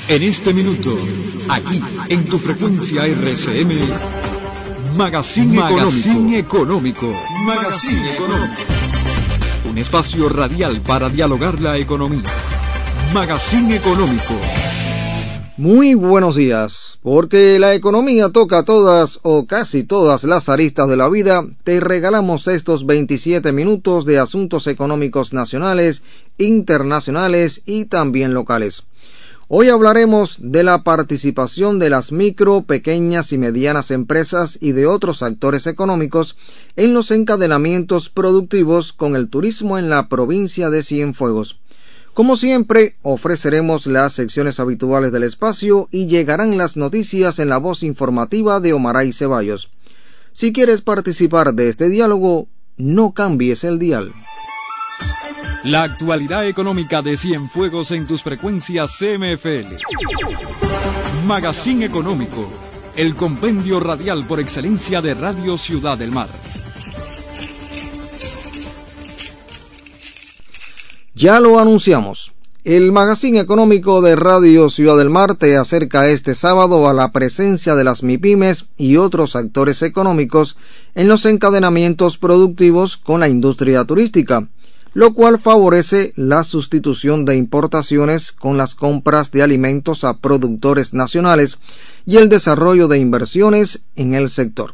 En este minuto, aquí, en tu frecuencia RCM, Magazine Económico. Magazine Económico. Un espacio radial para dialogar la economía. Magazine Económico. Muy buenos días. Porque la economía toca todas o casi todas las aristas de la vida, te regalamos estos 27 minutos de asuntos económicos nacionales, internacionales y también locales. Hoy hablaremos de la participación de las micro, pequeñas y medianas empresas y de otros actores económicos en los encadenamientos productivos con el turismo en la provincia de Cienfuegos. Como siempre, ofreceremos las secciones habituales del espacio y llegarán las noticias en la voz informativa de Omaray Ceballos. Si quieres participar de este diálogo, no cambies el dial. La actualidad económica de Cienfuegos en tus frecuencias CMFL. Magazine Económico, el compendio radial por excelencia de Radio Ciudad del Mar. Ya lo anunciamos. El Magazine Económico de Radio Ciudad del Mar te acerca este sábado a la presencia de las MIPYMES y otros actores económicos en los encadenamientos productivos con la industria turística, lo cual favorece la sustitución de importaciones con las compras de alimentos a productores nacionales y el desarrollo de inversiones en el sector.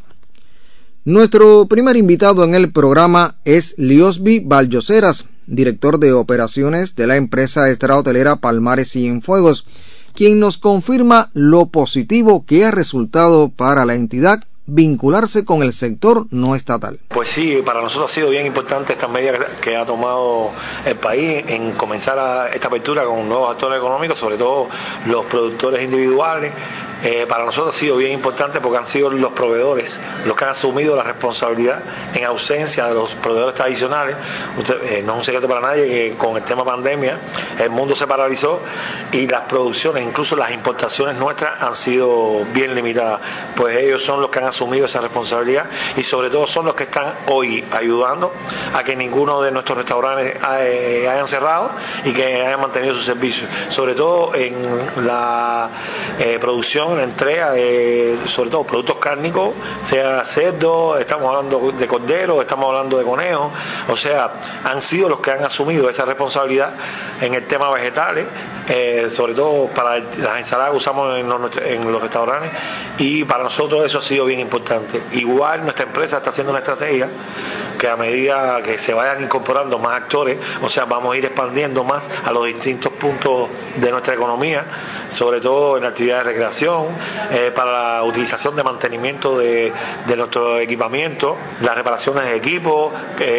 Nuestro primer invitado en el programa es Liosby Valloseras, director de operaciones de la empresa extrahotelera Palmares Cienfuegos, quien nos confirma lo positivo que ha resultado para la entidad vincularse con el sector no estatal. Pues sí, para nosotros ha sido bien importante esta medida que ha tomado el país en comenzar esta apertura con nuevos actores económicos, sobre todo los productores individuales. Para nosotros ha sido bien importante porque han sido los proveedores los que han asumido la responsabilidad en ausencia de los proveedores tradicionales. No es un secreto para nadie que con el tema pandemia el mundo se paralizó y las producciones, incluso las importaciones nuestras, han sido bien limitadas. Pues ellos son los que han asumido esa responsabilidad y sobre todo son los que están hoy ayudando a que ninguno de nuestros restaurantes hayan cerrado y que hayan mantenido sus servicios, sobre todo en la producción, la entrega de sobre todo productos cárnicos, sea cerdo, estamos hablando de cordero, estamos hablando de conejo, o sea, han sido los que han asumido esa responsabilidad en el tema vegetales, sobre todo para las ensaladas que usamos en los restaurantes, y para nosotros eso ha sido bien importante. Igual nuestra empresa está haciendo una estrategia que a medida que se vayan incorporando más actores, o sea, vamos a ir expandiendo más a los distintos puntos de nuestra economía, sobre todo en la actividad de recreación, para la utilización de mantenimiento de nuestro equipamiento, las reparaciones de equipos,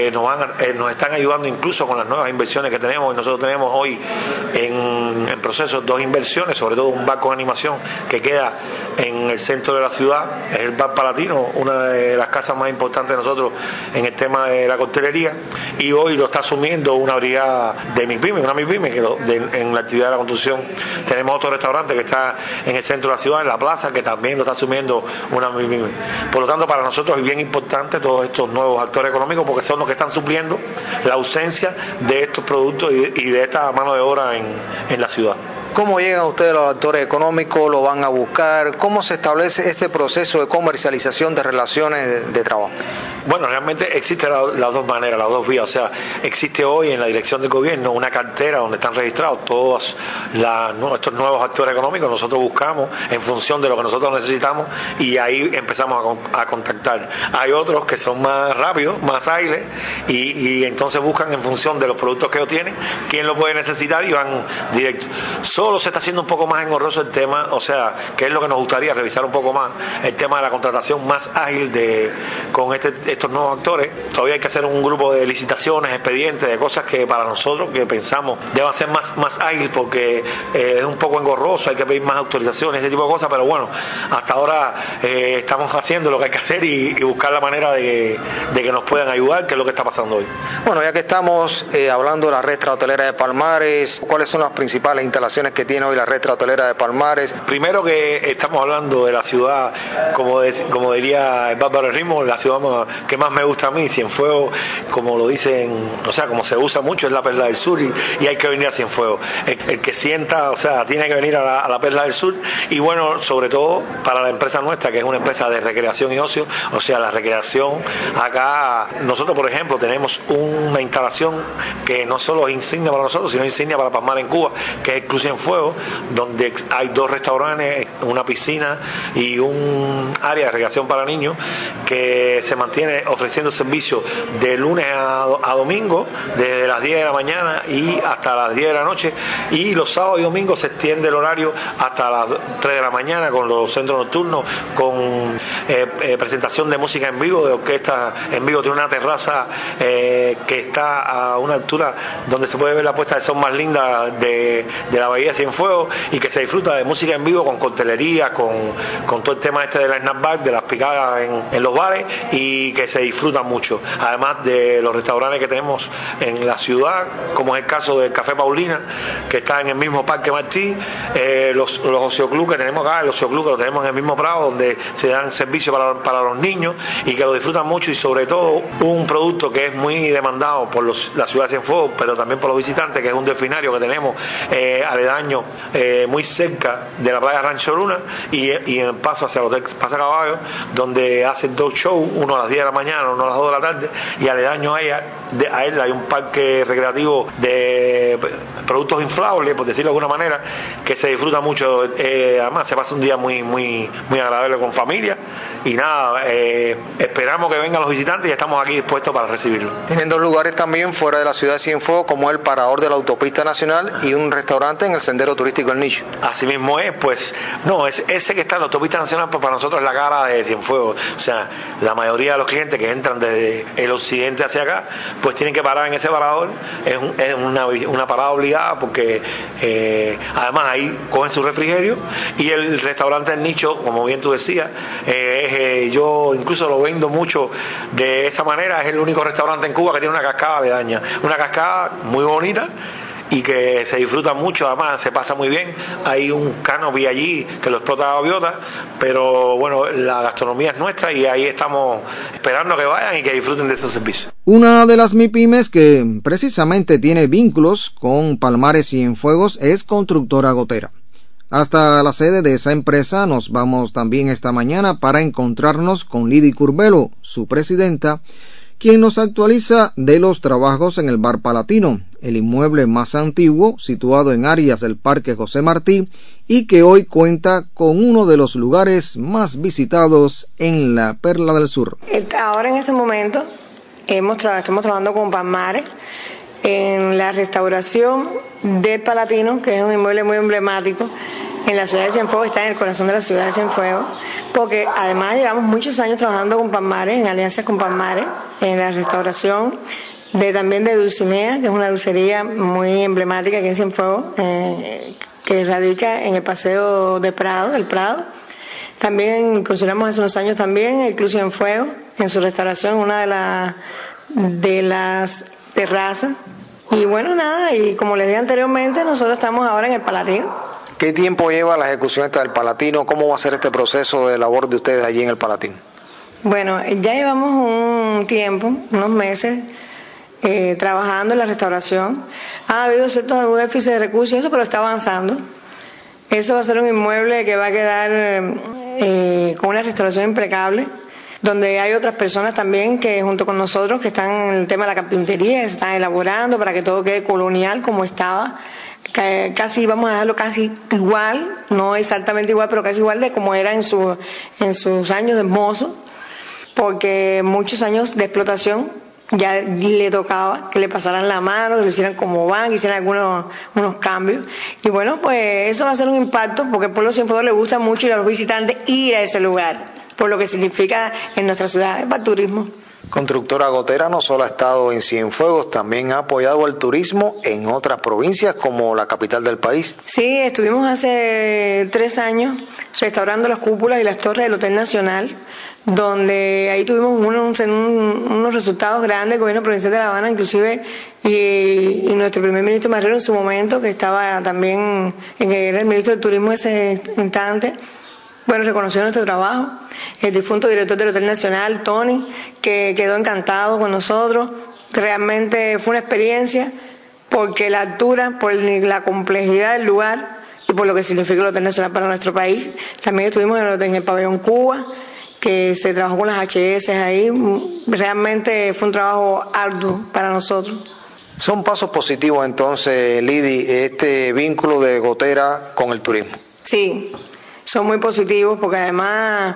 nos están ayudando incluso con las nuevas inversiones que tenemos. Nosotros tenemos hoy en proceso 2 inversiones, sobre todo un barco de animación que queda en el centro de la ciudad, es el Bar Palatino, una de las casas más importantes de nosotros en el tema de la coctelería, y hoy lo está asumiendo una brigada de una MIPYME que en la actividad de la construcción. Tenemos otro restaurante que está en el centro de la ciudad, en la plaza, que también lo está asumiendo una MIPYME. Por lo tanto, para nosotros es bien importante todos estos nuevos actores económicos porque son los que están supliendo la ausencia de estos productos y de esta mano de obra en la ciudad. ¿Cómo llegan ustedes los actores económicos? ¿Lo van a buscar? ¿Cómo se establece este proceso de comercialización de relaciones de trabajo? Bueno, realmente existen las dos maneras, las dos vías. O sea, existe hoy en la dirección del gobierno una cartera donde están registrados todos estos nuevos actores económicos. Nosotros buscamos en función de lo que nosotros necesitamos y ahí empezamos a contactar. Hay otros que son más rápidos, más ágiles y entonces buscan en función de los productos que ellos tienen, quién lo puede necesitar y van directo. Solo se está haciendo un poco más engorroso el tema, o sea, que es lo que nos gustaría revisar un poco más, el tema de la contratación más ágil con estos nuevos actores. Todavía hay que hacer un grupo de licitaciones, expedientes, de cosas que para nosotros que pensamos deben ser más ágil porque es un poco engorroso, hay que pedir más autorizaciones, ese tipo de cosas, pero bueno, hasta ahora estamos haciendo lo que hay que hacer y buscar la manera de que nos puedan ayudar, que es lo que está pasando hoy. Bueno, ya que estamos hablando de la red extrahotelera de Palmares, ¿cuáles son las principales instalaciones que tiene hoy la red extrahotelera de Palmares? Primero que estamos hablando de la ciudad, como diría el bárbaro Ritmo, la ciudad que más me gusta a mí. Cienfuegos, como lo dicen, o sea, como se usa mucho, es la Perla del Sur y hay que venir a Cienfuegos. El que sienta, o sea, tiene que venir a la Perla del Sur. Y bueno, sobre todo para la empresa nuestra, que es una empresa de recreación y ocio, o sea, la recreación acá, nosotros por ejemplo tenemos una instalación que no solo es insignia para nosotros, sino insignia para Palmar en Cuba, que es el Club Cienfuegos, donde hay 2 restaurantes, una piscina y un área de recreación para niños, que se mantiene ofreciendo servicios de lunes a domingo, desde las 10 de la mañana y hasta las 10 de la noche, y los sábados y domingos se extiende el horario hasta las 3 de la mañana con los centros nocturnos, con presentación de música en vivo, de orquesta en vivo. Tiene una terraza que está a una altura donde se puede ver la puesta de sol más linda de la bahía de Cienfuegos, y que se disfruta de música en vivo con coctelería, con todo el tema de la snackback, de las picadas en los bares, y que se disfruta mucho, además de los restaurantes que tenemos en la ciudad, como es el caso del Café Paulina, que está en el mismo Parque Martí, los ocioclub que tenemos acá, el ocioclub que lo tenemos en el mismo Prado, donde se dan servicios para los niños y que lo disfrutan mucho, y sobre todo un producto que es muy demandado por la ciudad de Cienfuegos, pero también por los visitantes, que es un delfinario que tenemos aledaño, muy cerca de la playa Rancho Luna y en el paso hacia el Hotel Pasacaballo, donde hacen 2 shows, uno a las 10 de la mañana, uno a las 2 de la tarde, y aledaño a él hay un parque recreativo de productos inflables, por decirlo de alguna manera, que se disfruta mucho. Además se pasa un día muy agradable con familia, y nada, esperamos que vengan los visitantes y estamos aquí dispuestos para recibirlos. Tienen 2 lugares también fuera de la ciudad de Cienfuegos, como el Parador de la Autopista Nacional y un restaurante en el Sendero Turístico El Nicho. Así mismo es, pues, no, ese que está en la Autopista Nacional, pues para nosotros es la cara de Cienfuegos. O sea, la mayoría de los clientes que entran desde el occidente hacia acá, pues tienen que parar en ese parador. Es una parada obligada, porque además ahí cogen su refrigerio, y el restaurante El Nicho, como bien tú decías, yo incluso lo vendo mucho de esa manera. Es el único restaurante en Cuba que tiene una cascada aledaña, una cascada muy bonita y que se disfruta mucho, además se pasa muy bien. Hay un canopy allí que lo explota la gaviota, pero bueno, la gastronomía es nuestra y ahí estamos esperando que vayan y que disfruten de esos servicios. Una de las MIPYMES que precisamente tiene vínculos con Palmares y Cienfuegos es Constructora Gotera. Hasta la sede de esa empresa nos vamos también esta mañana para encontrarnos con Lidy Curbelo, su presidenta, quien nos actualiza de los trabajos en el Bar Palatino, el inmueble más antiguo situado en áreas del Parque José Martí y que hoy cuenta con uno de los lugares más visitados en la Perla del Sur. Ahora en este momento estamos trabajando con Palmares en la restauración del Palatino, que es un inmueble muy emblemático en la ciudad de Cienfuegos, está en el corazón de la ciudad de Cienfuegos, porque además llevamos muchos años trabajando con Palmares, en alianza con Palmares, en la restauración también de Dulcinea, que es una dulcería muy emblemática aquí en Cienfuegos, que radica en el paseo del Prado. También incursionamos hace unos años también el Club Cienfuegos, en su restauración, una de las terrazas. Y bueno, nada, y como les dije anteriormente, nosotros estamos ahora en el Palatino. ¿Qué tiempo lleva la ejecución del Palatino? ¿Cómo va a ser este proceso de labor de ustedes allí en el Palatino? Bueno, ya llevamos un tiempo, unos meses, trabajando en la restauración. Ha habido ciertos déficits de recursos y eso, pero está avanzando. Eso va a ser un inmueble que va a quedar con una restauración impecable, donde hay otras personas también que junto con nosotros que están en el tema de la carpintería, se están elaborando para que todo quede colonial como estaba. Casi vamos a dejarlo casi igual, no exactamente igual, pero casi igual de como era en sus años de mozo, porque muchos años de explotación ya le tocaba que le pasaran la mano, que lo hicieran como van, que hicieran unos cambios. Y bueno, pues eso va a ser un impacto, porque al pueblo de Cienfuegos le gusta mucho y a los visitantes ir a ese lugar, por lo que significa en nuestra ciudad para el turismo. Constructora Gotera no solo ha estado en Cienfuegos, también ha apoyado el turismo en otras provincias como la capital del país. Sí, estuvimos hace 3 años restaurando las cúpulas y las torres del Hotel Nacional, donde ahí tuvimos unos resultados grandes. El gobierno provincial de La Habana, inclusive, y nuestro primer ministro Marrero en su momento, que estaba también, que era el ministro del Turismo ese instante, bueno, reconoció nuestro trabajo. El difunto director del Hotel Nacional, Tony, que quedó encantado con nosotros. Realmente fue una experiencia porque la altura, por la complejidad del lugar y por lo que significa el Hotel Nacional para nuestro país. También estuvimos en el pabellón Cuba, que se trabajó con las HS ahí. Realmente fue un trabajo arduo para nosotros. Son pasos positivos entonces, Lidy, este vínculo de Gotera con el turismo. Sí, son muy positivos porque además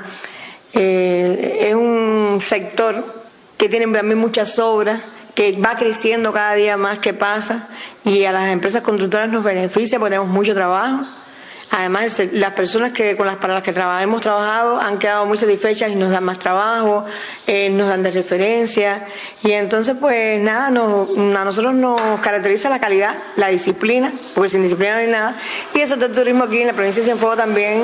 es un sector que tiene también muchas obras, que va creciendo cada día más que pasa, y a las empresas constructoras nos beneficia porque tenemos mucho trabajo. Además, las personas para las que hemos trabajado han quedado muy satisfechas y nos dan más trabajo, nos dan de referencia, y entonces pues nada, a nosotros nos caracteriza la calidad, la disciplina, porque sin disciplina no hay nada, y el sector turismo aquí en la provincia de Cienfuegos también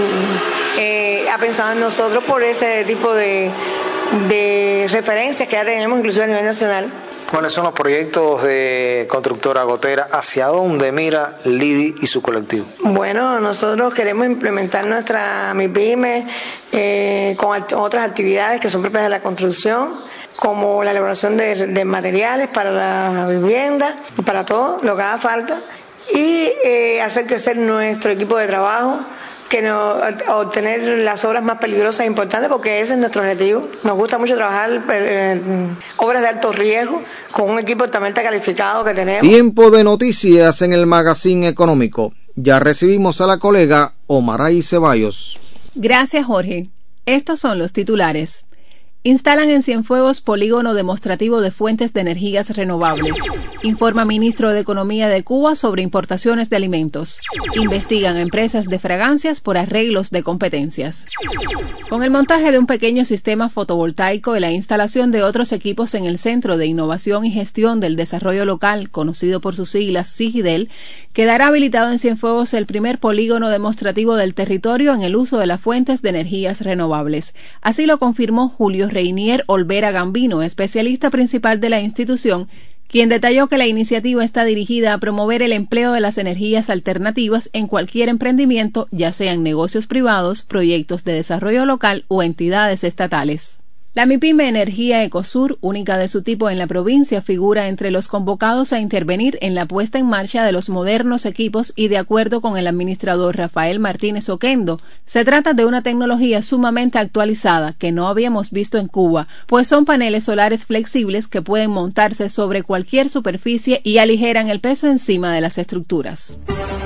ha pensado en nosotros por ese tipo de referencias que ya tenemos inclusive a nivel nacional. ¿Cuáles son los proyectos de Constructora Gotera? ¿Hacia dónde mira Lidy y su colectivo? Bueno, nosotros queremos implementar nuestra MIPYME con otras actividades que son propias de la construcción, como la elaboración de materiales para la vivienda y para todo lo que haga falta, y hacer crecer nuestro equipo de trabajo, obtener las obras más peligrosas e importantes, porque ese es nuestro objetivo. Nos gusta mucho trabajar obras de alto riesgo con un equipo altamente calificado que tenemos. Tiempo de noticias en el Magazine Económico. Ya recibimos a la colega Omaray Ceballos. Gracias, Jorge. Estos son los titulares. Instalan en Cienfuegos polígono demostrativo de fuentes de energías renovables. Informa ministro de Economía de Cuba sobre importaciones de alimentos. Investigan empresas de fragancias por arreglos de competencias. Con el montaje de un pequeño sistema fotovoltaico y la instalación de otros equipos en el Centro de Innovación y Gestión del Desarrollo Local, conocido por sus siglas CIGIDEL, quedará habilitado en Cienfuegos el primer polígono demostrativo del territorio en el uso de las fuentes de energías renovables. Así lo confirmó Julio Reinier Olvera Gambino, especialista principal de la institución, quien detalló que la iniciativa está dirigida a promover el empleo de las energías alternativas en cualquier emprendimiento, ya sean negocios privados, proyectos de desarrollo local o entidades estatales. La MIPYME Energía Ecosur, única de su tipo en la provincia, figura entre los convocados a intervenir en la puesta en marcha de los modernos equipos y de acuerdo con el administrador Rafael Martínez Oquendo, se trata de una tecnología sumamente actualizada que no habíamos visto en Cuba, pues son paneles solares flexibles que pueden montarse sobre cualquier superficie y aligeran el peso encima de las estructuras.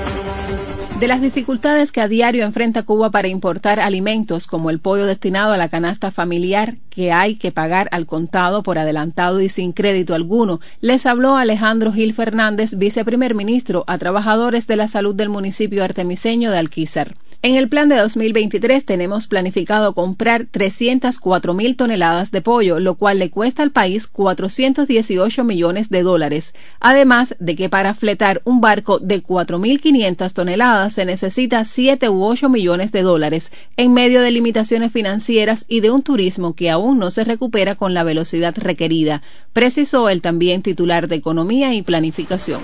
De las dificultades que a diario enfrenta Cuba para importar alimentos como el pollo destinado a la canasta familiar, que hay que pagar al contado por adelantado y sin crédito alguno, les habló Alejandro Gil Fernández, viceprimer ministro, a trabajadores de la salud del municipio artemiseño de Alquizar. En el plan de 2023 tenemos planificado comprar 304.000 toneladas de pollo, lo cual le cuesta al país 418 millones de dólares. Además de que para fletar un barco de 4.500 toneladas se necesita 7 u 8 millones de dólares, en medio de limitaciones financieras y de un turismo que aún no se recupera con la velocidad requerida, precisó el también titular de Economía y Planificación.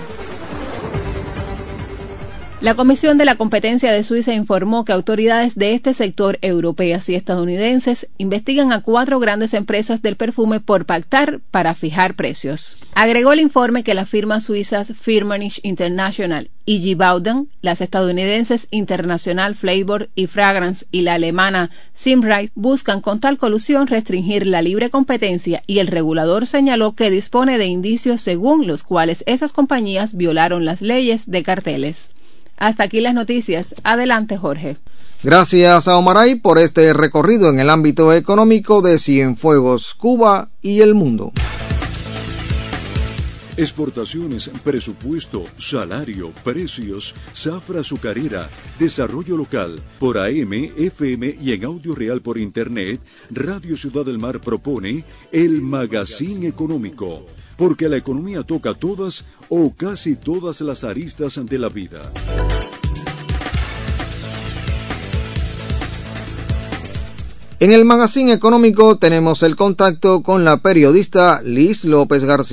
La Comisión de la Competencia de Suiza informó que autoridades de este sector, europeas y estadounidenses, investigan a 4 grandes empresas del perfume por pactar para fijar precios. Agregó el informe que las firmas suizas Firmenich International y G. Bauden, las estadounidenses International Flavor y Fragrance y la alemana Simrise buscan con tal colusión restringir la libre competencia, y el regulador señaló que dispone de indicios según los cuales esas compañías violaron las leyes de carteles. Hasta aquí las noticias. Adelante, Jorge. Gracias a Omaray por este recorrido en el ámbito económico de Cienfuegos, Cuba y el mundo. Exportaciones, presupuesto, salario, precios, zafra azucarera, desarrollo local. Por AM, FM y en audio real por Internet, Radio Ciudad del Mar propone el Magazine Económico. Porque la economía toca todas o casi todas las aristas de la vida. En el Magazine Económico tenemos el contacto con la periodista Liz López García.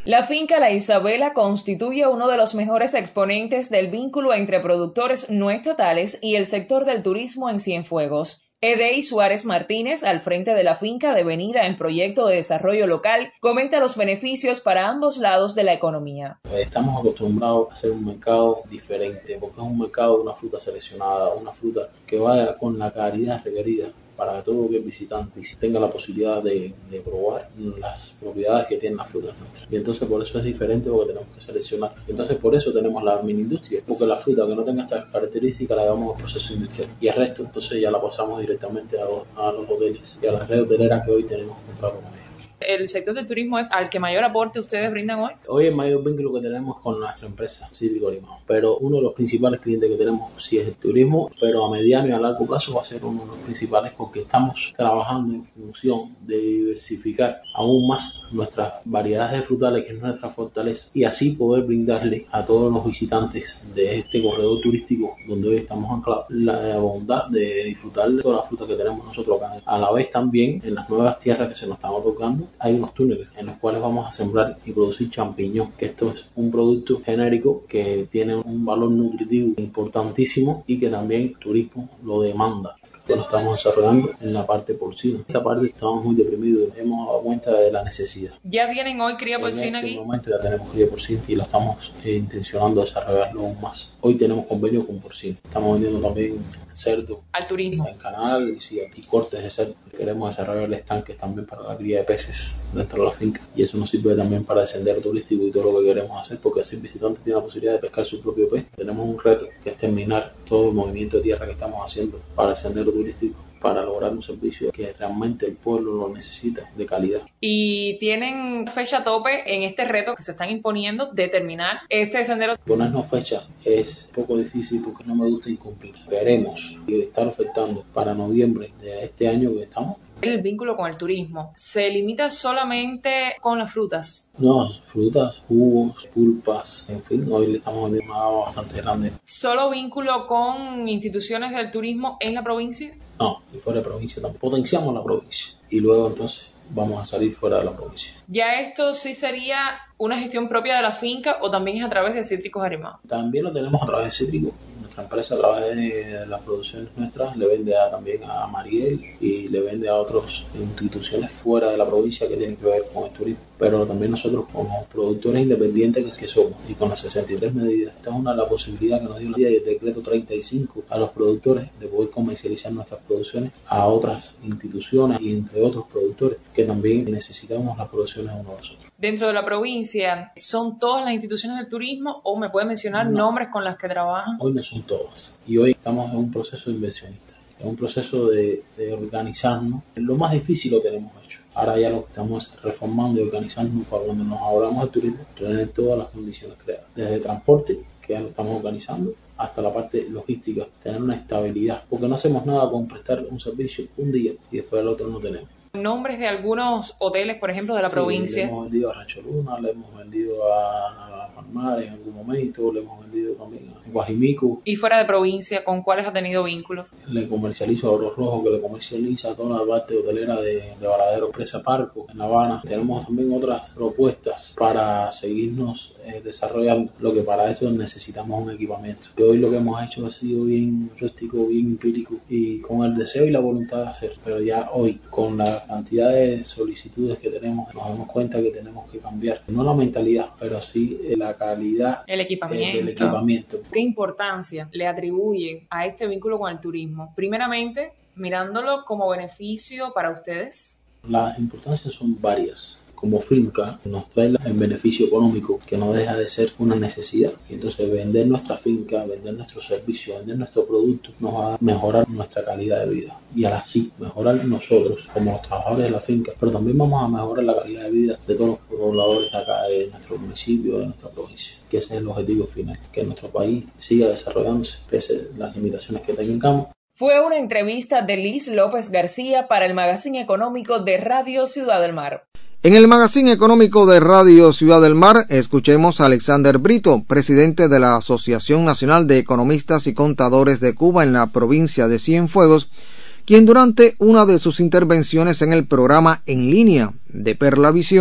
La finca La Isabela constituye uno de los mejores exponentes del vínculo entre productores no estatales y el sector del turismo en Cienfuegos. Edey Suárez Martínez, al frente de la finca devenida en proyecto de desarrollo local, comenta los beneficios para ambos lados de la economía. Estamos acostumbrados a hacer un mercado diferente, porque es un mercado de una fruta seleccionada, una fruta que vaya con la calidad requerida para que todo el visitante tenga la posibilidad de probar las propiedades que tienen las frutas nuestras. Y entonces por eso es diferente, porque tenemos que seleccionar. Y entonces por eso tenemos la mini industria, porque la fruta que no tenga estas características la llevamos al proceso industrial. Y el resto entonces ya la pasamos directamente a los hoteles y a las redes hoteleras que hoy tenemos comprado con ellos. ¿El sector del turismo es al que mayor aporte ustedes brindan hoy? Hoy el mayor vínculo que tenemos con nuestra empresa, Cítrico Limao. Pero uno de los principales clientes que tenemos sí es el turismo, pero a mediano y a largo plazo va a ser uno de los principales, porque estamos trabajando en función de diversificar aún más nuestras variedades de frutales, que es nuestra fortaleza, y así poder brindarle a todos los visitantes de este corredor turístico donde hoy estamos anclados la bondad de disfrutar de toda la fruta que tenemos nosotros acá. A la vez también en las nuevas tierras que se nos están otorgando hay unos túneles en los cuales vamos a sembrar y producir champiñón, que esto es un producto genérico que tiene un valor nutritivo importantísimo y que también el turismo lo demanda. Que nos estamos desarrollando en la parte porcina. Esta parte estamos muy deprimidos, hemos dado cuenta de la necesidad. ¿Ya tienen hoy cría porcina aquí? En este momento ya tenemos cría porcina y lo estamos intencionando desarrollarlo aún más. Hoy tenemos convenio con porcina. Estamos vendiendo también cerdo al turismo en canal y cortes de cerdo. Queremos desarrollar estanques también para la cría de peces dentro de la finca, y eso nos sirve también para el sendero turístico y todo lo que queremos hacer, porque así el visitante tiene la posibilidad de pescar su propio pez. Tenemos un reto que es terminar todo el movimiento de tierra que estamos haciendo para el sendero turístico, para lograr un servicio que realmente el pueblo lo necesita, de calidad. ¿Y tienen fecha tope en este reto que se están imponiendo de terminar este sendero? Ponernos fecha es un poco difícil porque no me gusta incumplir. Veremos y estar ofertando para noviembre de este año que estamos. El vínculo con el turismo, ¿se limita solamente con las frutas? No, frutas, jugos, pulpas, en fin, hoy le estamos vendiendo una gama bastante grande. ¿Solo vínculo con instituciones del turismo en la provincia? No, y fuera de provincia también. Potenciamos la provincia y luego entonces vamos a salir fuera de la provincia. ¿Ya esto sí sería una gestión propia de la finca o también es a través de Cítricos Arimao? También lo tenemos a través de Cítricos. Nuestra empresa, a través de las producciones nuestras, le vende también a Mariel y le vende a otras instituciones fuera de la provincia que tienen que ver con el turismo. Pero también nosotros, como productores independientes que somos, y con las 63 medidas, esta es una de las posibilidades que nos dio la ley del decreto 35 a los productores de poder comercializar nuestras producciones a otras instituciones y entre otros productores que también necesitamos las producciones de uno de nosotros. Dentro de la provincia, ¿son todas las instituciones del turismo o me pueden mencionar nombres con las que trabajan? Hoy no son todas y hoy estamos en un proceso inversionista, en un proceso de organizarnos. Lo más difícil lo tenemos hecho. Ahora ya lo que estamos reformando y organizando para cuando nos hablamos de turismo, tener todas las condiciones creadas. Desde transporte, que ya lo estamos organizando, hasta la parte logística, tener una estabilidad, porque no hacemos nada con prestar un servicio un día y después el otro no tenemos. Nombres de algunos hoteles, por ejemplo, de la provincia. Le hemos vendido a Rancho Luna, le hemos vendido a Palmares en algún momento, le hemos vendido también a Guajimico. ¿Y fuera de provincia, con cuáles ha tenido vínculos? Le comercializo a Oro Rojo, que le comercializa a toda la parte hotelera de Varadero, Presa Parco, en La Habana. Tenemos también otras propuestas para seguirnos desarrollando, lo que para eso necesitamos un equipamiento. Que hoy lo que hemos hecho ha sido bien rústico, bien empírico y con el deseo y la voluntad de hacer, pero ya hoy, con la cantidad de solicitudes que tenemos, nos damos cuenta que tenemos que cambiar, no la mentalidad, pero sí la calidad del equipamiento. ¿Qué importancia le atribuye a este vínculo con el turismo? Primeramente, mirándolo como beneficio para ustedes. Las importancias son varias. Como finca nos trae el beneficio económico, que no deja de ser una necesidad, y entonces vender nuestra finca, vender nuestro servicio, vender nuestro producto nos va a mejorar nuestra calidad de vida y así mejorar nosotros como los trabajadores de la finca, pero también vamos a mejorar la calidad de vida de todos los pobladores de acá, de nuestro municipio, de nuestra provincia, que ese es el objetivo final, que nuestro país siga desarrollándose pese a las limitaciones que tengamos. Fue una entrevista de Liz López García para el Magazine Económico de Radio Ciudad del Mar. En el Magazine Económico de Radio Ciudad del Mar, escuchemos a Alexander Brito, presidente de la Asociación Nacional de Economistas y Contadores de Cuba en la provincia de Cienfuegos, quien durante una de sus intervenciones en el programa en línea de Perla Visión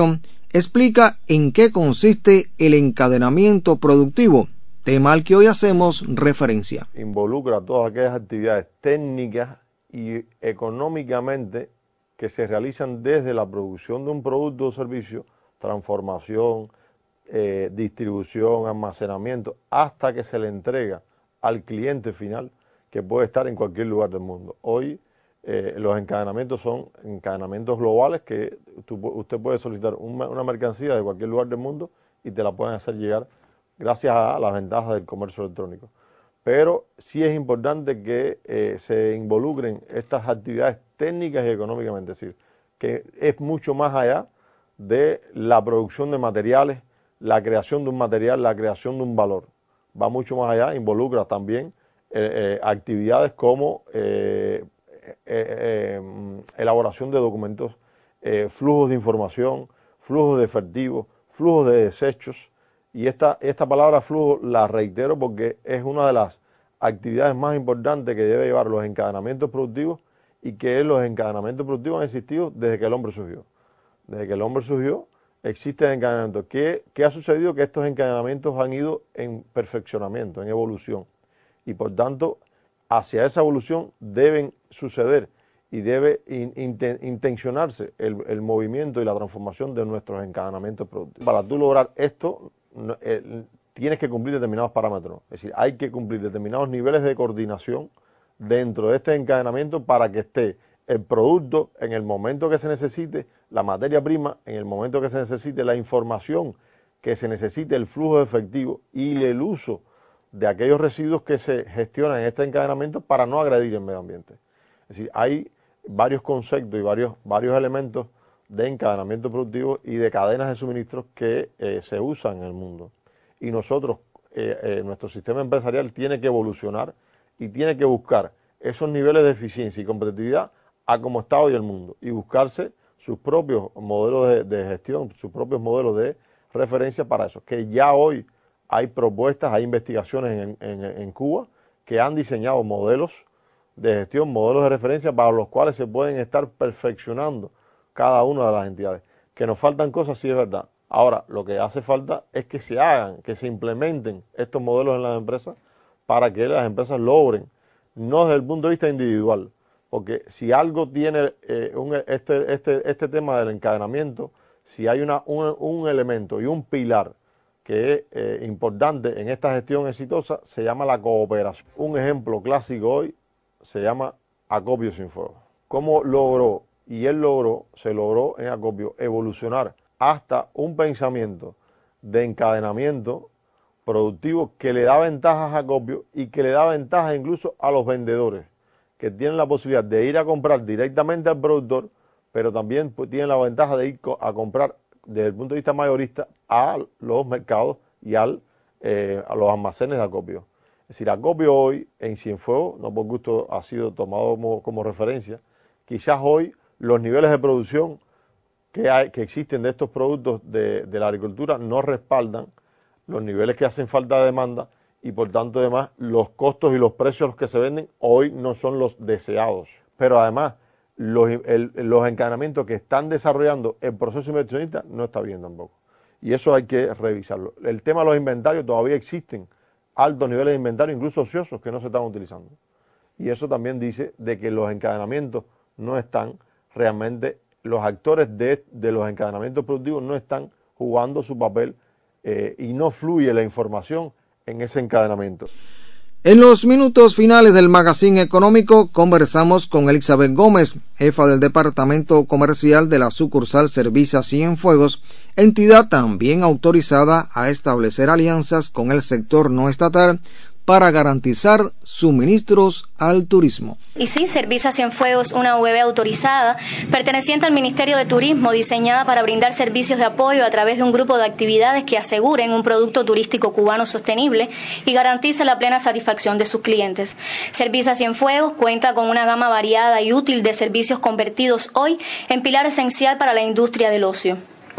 explica en qué consiste el encadenamiento productivo, tema al que hoy hacemos referencia. Involucra todas aquellas actividades técnicas y económicamente que se realizan desde la producción de un producto o servicio, transformación, distribución, almacenamiento, hasta que se le entrega al cliente final, que puede estar en cualquier lugar del mundo. Hoy los encadenamientos son encadenamientos globales que usted puede solicitar una mercancía de cualquier lugar del mundo y te la pueden hacer llegar gracias a las ventajas del comercio electrónico. Pero sí es importante que se involucren estas actividades técnicas y económicamente, es decir, que es mucho más allá de la producción de materiales, la creación de un material, la creación de un valor. Va mucho más allá, involucra también actividades como elaboración de documentos, flujos de información, flujos de efectivos, flujos de desechos. Y esta palabra flujo la reitero porque es una de las actividades más importantes que debe llevar los encadenamientos productivos, y que los encadenamientos productivos han existido desde que el hombre surgió. Desde que el hombre surgió existen encadenamientos. ¿Qué ha sucedido? Que estos encadenamientos han ido en perfeccionamiento, en evolución. Y por tanto, hacia esa evolución deben suceder y debe intencionarse el movimiento y la transformación de nuestros encadenamientos productivos. Para tú lograr esto, tienes que cumplir determinados parámetros. Es decir, hay que cumplir determinados niveles de coordinación dentro de este encadenamiento para que esté el producto en el momento que se necesite, la materia prima en el momento que se necesite, la información que se necesite, el flujo efectivo y el uso de aquellos residuos que se gestionan en este encadenamiento para no agredir el medio ambiente. Es decir, hay varios conceptos y varios elementos de encadenamiento productivo y de cadenas de suministros que se usan en el mundo. Y nosotros, nuestro sistema empresarial tiene que evolucionar y tiene que buscar esos niveles de eficiencia y competitividad a como está hoy el mundo y buscarse sus propios modelos de gestión, sus propios modelos de referencia para eso, que ya hoy hay propuestas, hay investigaciones en Cuba que han diseñado modelos de gestión, modelos de referencia para los cuales se pueden estar perfeccionando cada una de las entidades. Que nos faltan cosas, sí es verdad. Ahora, lo que hace falta es que se hagan, que se implementen estos modelos en las empresas para que las empresas logren, no desde el punto de vista individual, porque si algo tiene este tema del encadenamiento, si hay un elemento y un pilar que es importante en esta gestión exitosa, se llama la cooperación. Un ejemplo clásico hoy se llama Acopio Cienfuegos. ¿Cómo logró? Y se logró en Acopio evolucionar hasta un pensamiento de encadenamiento productivo que le da ventajas a Acopio y que le da ventajas incluso a los vendedores, que tienen la posibilidad de ir a comprar directamente al productor, pero también tienen la ventaja de ir a comprar desde el punto de vista mayorista a los mercados y a los almacenes de Acopio. Es decir, Acopio hoy en Cienfuegos, no por gusto ha sido tomado como referencia, quizás hoy los niveles de producción que existen de estos productos de la agricultura no respaldan los niveles que hacen falta de demanda y por tanto además los costos y los precios que se venden hoy no son los deseados. Pero además los encadenamientos que están desarrollando el proceso inversionista no está bien tampoco. Y eso hay que revisarlo. El tema de los inventarios, todavía existen altos niveles de inventario, incluso ociosos, que no se están utilizando. Y eso también dice de que los encadenamientos no están realmente, los actores de los encadenamientos productivos no están jugando su papel y no fluye la información en ese encadenamiento. En los minutos finales del Magazine Económico conversamos con Elizabeth Gómez, jefa del Departamento Comercial de la sucursal Servisa Cienfuegos, entidad también autorizada a establecer alianzas con el sector no estatal para garantizar suministros al turismo. Y sí, Servisa Cienfuegos, una UV autorizada, perteneciente al Ministerio de Turismo, diseñada para brindar servicios de apoyo a través de un grupo de actividades que aseguren un producto turístico cubano sostenible y garantice la plena satisfacción de sus clientes. Servisa Cienfuegos cuenta con una gama variada y útil de servicios convertidos hoy en pilar esencial para la industria del ocio.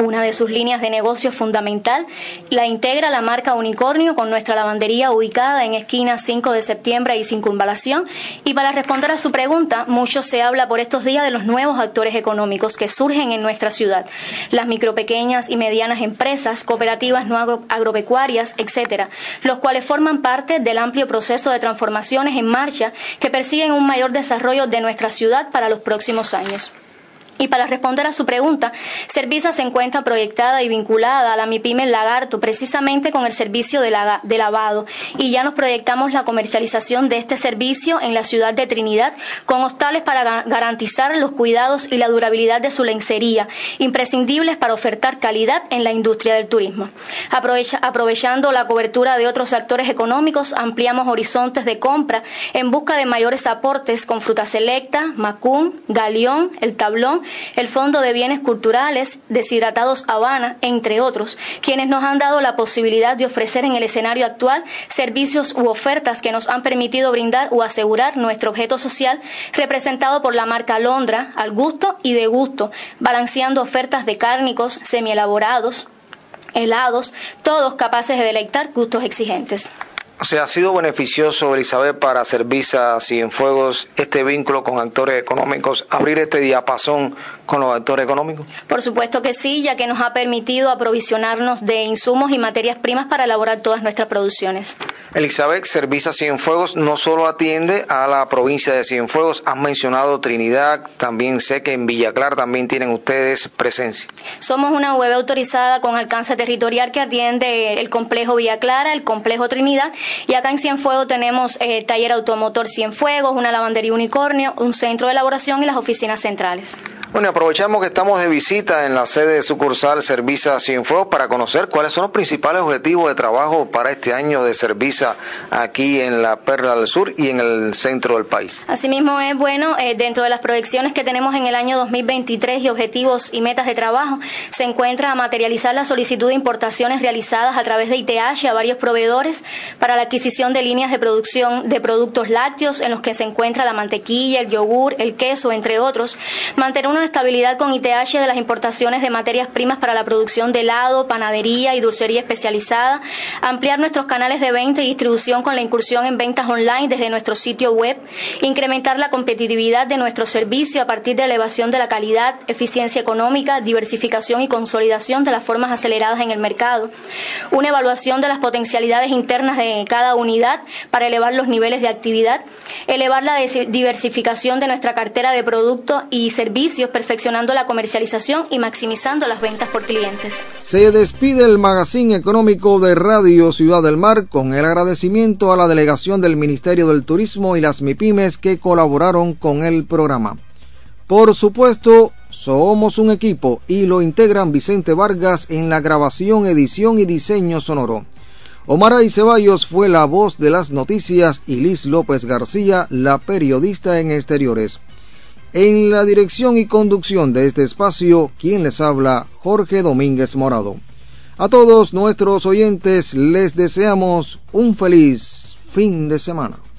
Una de sus líneas de negocio fundamental la integra la marca Unicornio con nuestra lavandería ubicada en esquina 5 de septiembre y Circunvalación. Y para responder a su pregunta, mucho se habla por estos días de los nuevos actores económicos que surgen en nuestra ciudad. Las micro, pequeñas y medianas empresas, cooperativas no agropecuarias, etcétera, los cuales forman parte del amplio proceso de transformaciones en marcha que persiguen un mayor desarrollo de nuestra ciudad para los próximos años. Y para responder a su pregunta, Servisa se encuentra proyectada y vinculada a la MIPYME Lagarto precisamente con el servicio de lavado, y ya nos proyectamos la comercialización de este servicio en la ciudad de Trinidad con hostales para garantizar los cuidados y la durabilidad de su lencería, imprescindibles para ofertar calidad en la industria del turismo. Aprovechando la cobertura de otros actores económicos, ampliamos horizontes de compra en busca de mayores aportes con Fruta Selecta, Macún, Galeón, El Tablón, el Fondo de Bienes Culturales, Deshidratados Habana, entre otros, quienes nos han dado la posibilidad de ofrecer en el escenario actual servicios u ofertas que nos han permitido brindar o asegurar nuestro objeto social representado por la marca Londra, al gusto y de gusto, balanceando ofertas de cárnicos, semielaborados, helados, todos capaces de deleitar gustos exigentes. O sea, ¿ha sido beneficioso, Elizabeth, para Servisa Cienfuegos este vínculo con actores económicos, abrir este diapasón con los actores económicos? Por supuesto que sí, ya que nos ha permitido aprovisionarnos de insumos y materias primas para elaborar todas nuestras producciones. Elizabeth, Servisa Cienfuegos no solo atiende a la provincia de Cienfuegos, has mencionado Trinidad, también sé que en Villa Clara también tienen ustedes presencia. Somos una web autorizada con alcance territorial que atiende el complejo Villa Clara, el complejo Trinidad, y acá en Cienfuegos tenemos taller automotor Cienfuegos, una lavandería Unicornio, un centro de elaboración y las oficinas centrales. Bueno, aprovechamos que estamos de visita en la sede de sucursal Servisa Cienfuegos para conocer cuáles son los principales objetivos de trabajo para este año de Servisa aquí en la Perla del Sur y en el centro del país. Asimismo es bueno, dentro de las proyecciones que tenemos en el año 2023 y objetivos y metas de trabajo, se encuentra materializar la solicitud de importaciones realizadas a través de ITH a varios proveedores para la adquisición de líneas de producción de productos lácteos en los que se encuentra la mantequilla, el yogur, el queso, entre otros, mantener una estabilidad con ITH de las importaciones de materias primas para la producción de helado, panadería y dulcería especializada, ampliar nuestros canales de venta y distribución con la incursión en ventas online desde nuestro sitio web, incrementar la competitividad de nuestro servicio a partir de elevación de la calidad, eficiencia económica, diversificación y consolidación de las formas aceleradas en el mercado, una evaluación de las potencialidades internas de cada unidad para elevar los niveles de actividad, elevar la diversificación de nuestra cartera de productos y servicios, perfeccionando la comercialización y maximizando las ventas por clientes. Se despide el magazine económico de Radio Ciudad del Mar con el agradecimiento a la delegación del Ministerio del Turismo y las MIPYMES que colaboraron con el programa. Por supuesto, somos un equipo y lo integran Vicente Vargas en la grabación, edición y diseño sonoro. Omaray Ceballos fue la voz de las noticias y Liz López García, la periodista en exteriores. En la dirección y conducción de este espacio, quien les habla, Jorge Domínguez Morado. A todos nuestros oyentes les deseamos un feliz fin de semana.